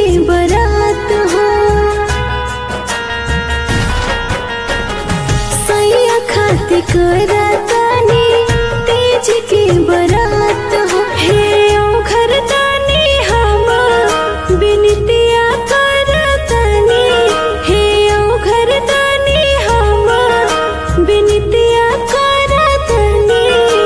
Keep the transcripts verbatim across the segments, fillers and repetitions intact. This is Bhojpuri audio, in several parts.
बरात हो सैया खातिर करतानी तीज के बरात हो हे ओ घरदानी हम बिनतिया करतानी हे ओ घरदानी हम बिनतिया करतानी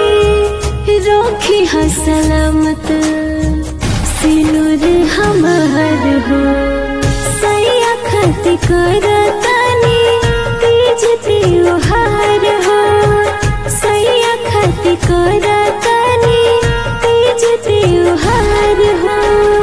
रोखी हा सलामत सिनुर हमार हो सैया खातिर करतानी तीज त्योहार हो सैया खातिर करतानी तीज त्योहार हो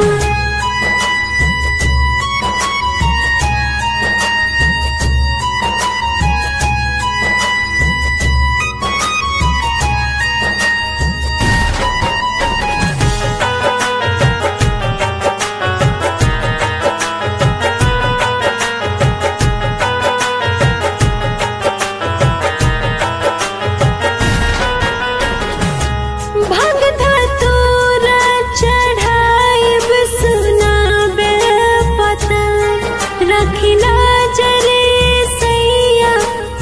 रखिला जरे सैया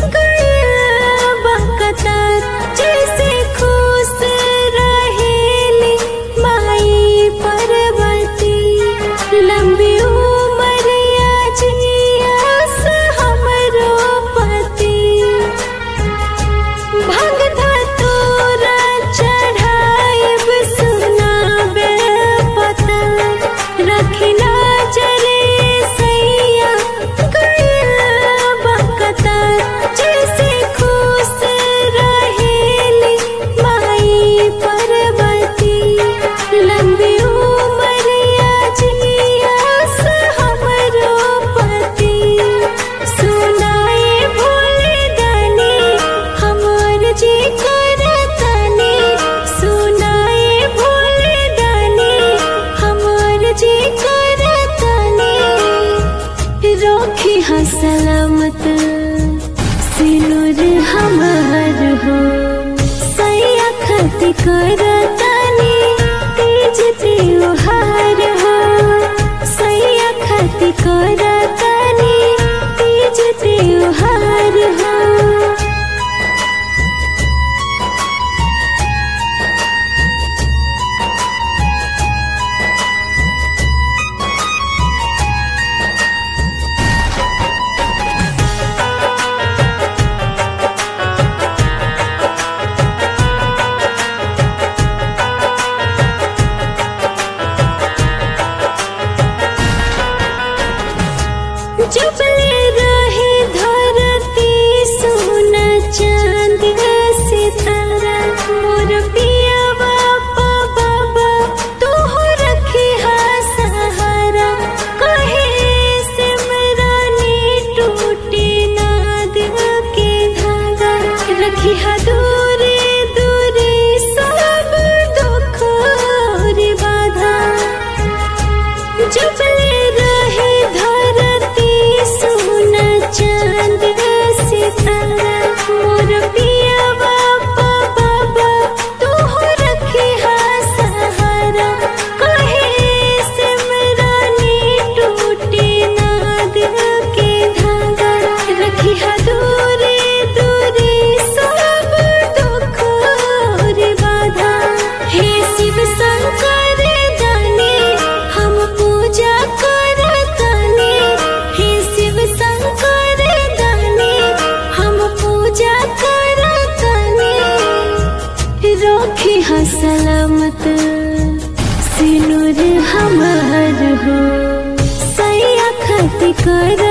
बकतार जैसे खुश रहेली माई पर्वती लंबी उमरिया जियास हमरो पति भगता तोरा चढ़ाइब सुनाबे पता रखिला जरे जैसे खुश रहेली माई पर्वती लंबी उमरिया जियास हमरो पति सुनाए भोले दानी हमर जी करतानी सुनाए भोले दानी हमर जी करतानी रोखी हा सलामत सिनुर हमार हो सैया खातिर करतानी तीज त्योहार हो सैया खातिर करतानी तीज त्योहार हो जुबले रहे धरती सोना चांद सितारा मोर पिया बापा बाबा तू रखी हा सहारा कहे सिमरानी टूटे ना दिल के धागा रखी हा दूरे दूरे सब दुख और बाधा जुबले रहे धरती सोना चांद सितारा मोर पिया बापा बाबा तू रखी हा सहारा कहे सिमरानी टूटे ना दिल के धागा रखी हा दूरे दूरे सब दुख और बाधा हे शिव शंकर दानी हम पूजा करतानी हे शिव शंकर दानी हम पूजा करतानी रोखी हा सलामत सिनुर हमार हो सैया खातिर कर